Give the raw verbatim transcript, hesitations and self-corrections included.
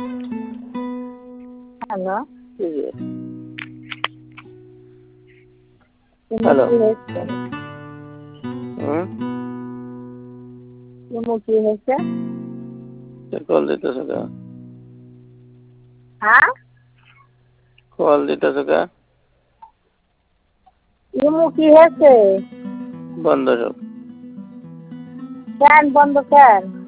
Hello. জি, জি। তুমি hello. কি হয়েছে? হুম? তুমি কি হয়েছে? কে কল দিতেছে কে? হ্যাঁ? কল দিতেছে কে? ইমু কি হয়েছে? বন্ধ সব। ফ্যান বন্ধ কেন?